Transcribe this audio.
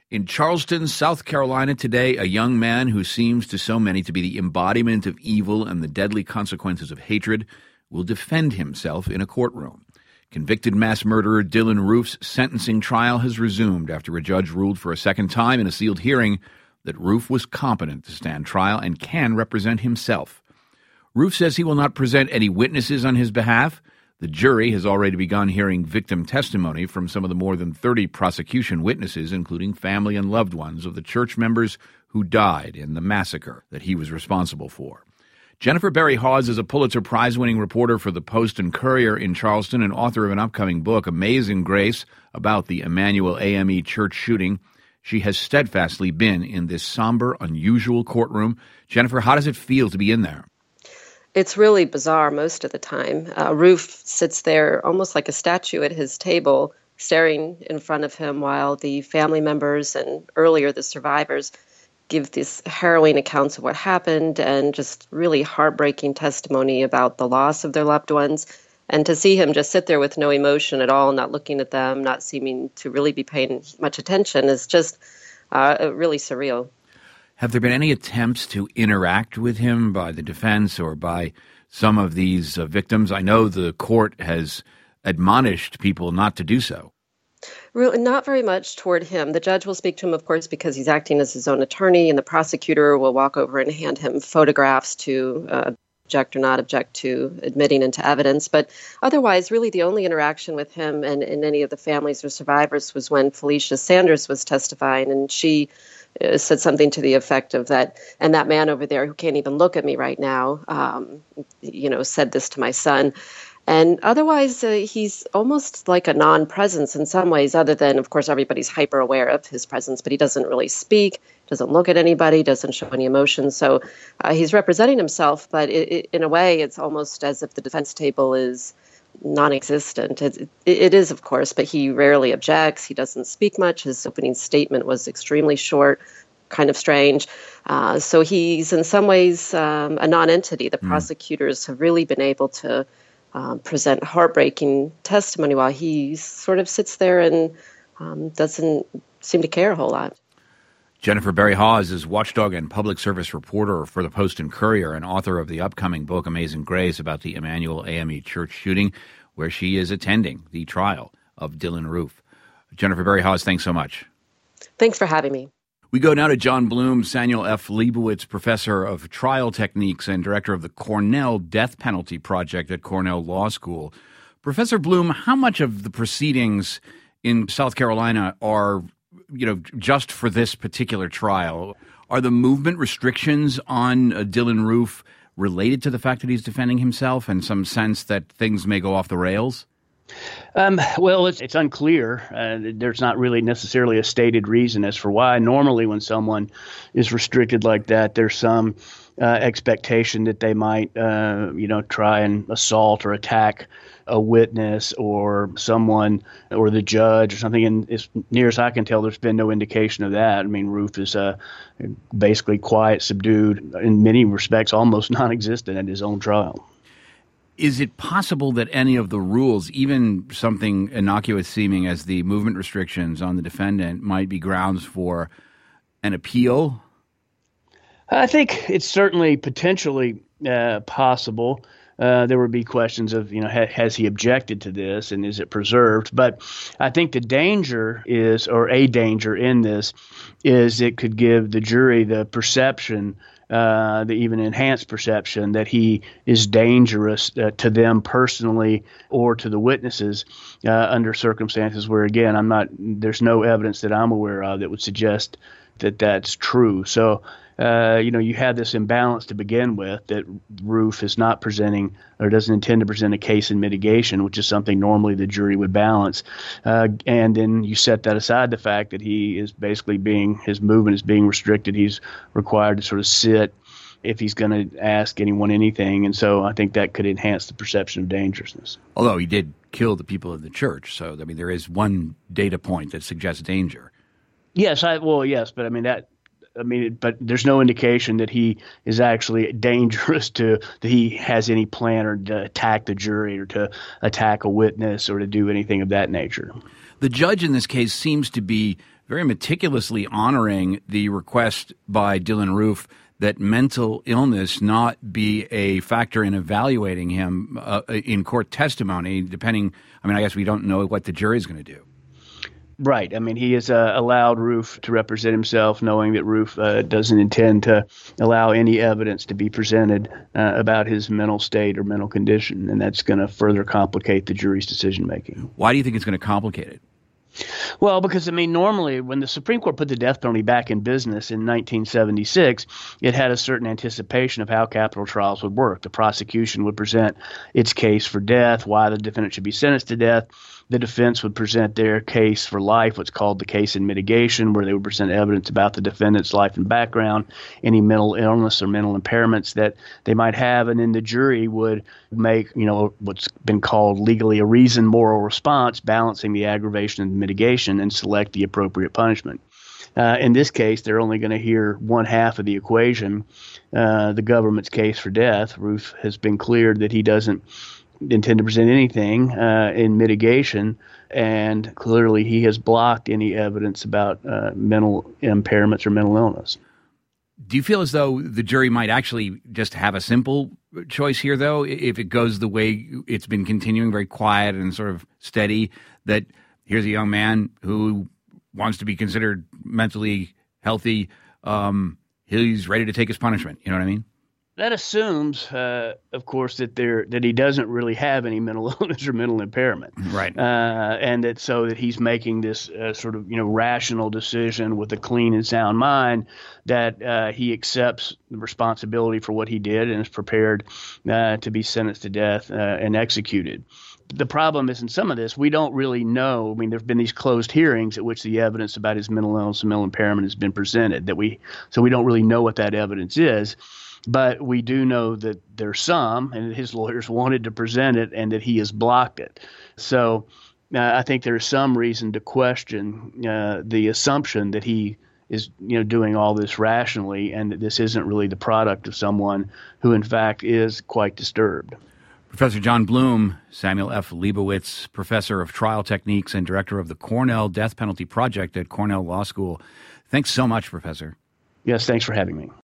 In Charleston, South Carolina today, a young man who seems to so many to be the embodiment of evil and the deadly consequences of hatred will defend himself in a courtroom. Convicted mass murderer Dylann Roof's sentencing trial has resumed after a judge ruled for a second time in a sealed hearing that Roof was competent to stand trial and can represent himself. Roof says he will not present any witnesses on his behalf. The jury has already begun hearing victim testimony from some of the more than 30 prosecution witnesses, including family and loved ones of the church members who died in the massacre that he was responsible for. Jennifer Berry Hawes is a Pulitzer Prize-winning reporter for the Post and Courier in Charleston and author of an upcoming book, Amazing Grace, about the Emmanuel AME church shooting. She has steadfastly been in this somber, unusual courtroom. Jennifer, how does it feel to be in there? It's really bizarre most of the time. Roof sits there almost like a statue at his table, staring in front of him while the family members and earlier the survivors give these harrowing accounts of what happened and just really heartbreaking testimony about the loss of their loved ones. And to see him just sit there with no emotion at all, not looking at them, not seeming to really be paying much attention is just really surreal. Have there been any attempts to interact with him by the defense or by some of these victims? I know the court has admonished people not to do so. Really, not very much toward him. The judge will speak to him, of course, because he's acting as his own attorney, and the prosecutor will walk over and hand him photographs to object or not object to admitting into evidence. But otherwise, really the only interaction with him and any of the families or survivors was when Felicia Sanders was testifying, and she said something to the effect of that, and that man over there who can't even look at me right now, said this to my son. And otherwise, he's almost like a non-presence in some ways, other than, of course, everybody's hyper aware of his presence, but he doesn't really speak, doesn't look at anybody, doesn't show any emotion. So he's representing himself, but in a way, it's almost as if the defense table is non-existent. It is, of course, but he rarely objects. He doesn't speak much. His opening statement was extremely short, kind of strange. So he's in some ways a non-entity. The prosecutors have really been able to present heartbreaking testimony while he sort of sits there and doesn't seem to care a whole lot. Jennifer Berry Hawes is watchdog and public service reporter for the Post and Courier and author of the upcoming book, Amazing Grace, about the Emmanuel AME church shooting, where she is attending the trial of Dylann Roof. Jennifer Berry Hawes, thanks so much. Thanks for having me. We go now to John Bloom, Samuel F. Leibowitz Professor of Trial Techniques and Director of the Cornell Death Penalty Project at Cornell Law School. Professor Bloom, how much of the proceedings in South Carolina are just for this particular trial? Are the movement restrictions on Dylann Roof related to the fact that he's defending himself and some sense that things may go off the rails? Well, it's unclear. There's not really necessarily a stated reason as for why. Normally, when someone is restricted like that, there's some expectation that they might, try and assault or attack a witness or someone or the judge or something. And as near as I can tell, there's been no indication of that. I mean, Roof is basically quiet, subdued, in many respects almost non-existent at his own trial. Is it possible that any of the rules, even something innocuous seeming as the movement restrictions on the defendant, might be grounds for an appeal? I think it's certainly potentially possible. There would be questions of, has he objected to this and is it preserved? But I think the danger is, or a danger in this, is it could give the jury the perception, the even enhanced perception, that he is dangerous to them personally or to the witnesses under circumstances where, again, there's no evidence that I'm aware of that would suggest that that's true. So, you have this imbalance to begin with, that Roof is not presenting or doesn't intend to present a case in mitigation, which is something normally the jury would balance. And then you set that aside, the fact that he is basically his movement is being restricted. He's required to sort of sit if he's going to ask anyone anything. And so I think that could enhance the perception of dangerousness. Although he did kill the people in the church. So, there is one data point that suggests danger. Yes, but there's no indication that he is actually dangerous that he has any plan or to attack the jury or to attack a witness or to do anything of that nature. The judge in this case seems to be very meticulously honoring the request by Dylann Roof that mental illness not be a factor in evaluating him in court testimony, depending, I guess we don't know what the jury is going to do. Right. He has allowed Roof to represent himself, knowing that Roof doesn't intend to allow any evidence to be presented about his mental state or mental condition, and that's going to further complicate the jury's decision-making. Why do you think it's going to complicate it? Well, because, normally when the Supreme Court put the death penalty back in business in 1976, it had a certain anticipation of how capital trials would work. The prosecution would present its case for death, why the defendant should be sentenced to death. The defense would present their case for life, what's called the case in mitigation, where they would present evidence about the defendant's life and background, any mental illness or mental impairments that they might have. And then the jury would make, what's been called legally a reasoned moral response, balancing the aggravation and mitigation, and select the appropriate punishment. In this case, they're only going to hear one half of the equation, the government's case for death. Roof has been cleared that he doesn't intend to present anything in mitigation, and clearly he has blocked any evidence about mental impairments or mental illness. Do you feel as though the jury might actually just have a simple choice here, though, if it goes the way it's been continuing, very quiet and sort of steady, that here's a young man who wants to be considered mentally healthy, he's ready to take his punishment, you know what I mean? That assumes, of course, that he doesn't really have any mental illness or mental impairment, right? And that he's making this sort of rational decision with a clean and sound mind, that he accepts the responsibility for what he did and is prepared to be sentenced to death and executed. The problem is, in some of this, we don't really know. There have been these closed hearings at which the evidence about his mental illness and mental impairment has been presented. So we don't really know what that evidence is. But we do know that there's some, and his lawyers wanted to present it, and that he has blocked it. So I think there's some reason to question the assumption that he is, doing all this rationally, and that this isn't really the product of someone who, in fact, is quite disturbed. Professor John Bloom, Samuel F. Leibowitz, professor of trial techniques and director of the Cornell Death Penalty Project at Cornell Law School. Thanks so much, Professor. Yes, thanks for having me.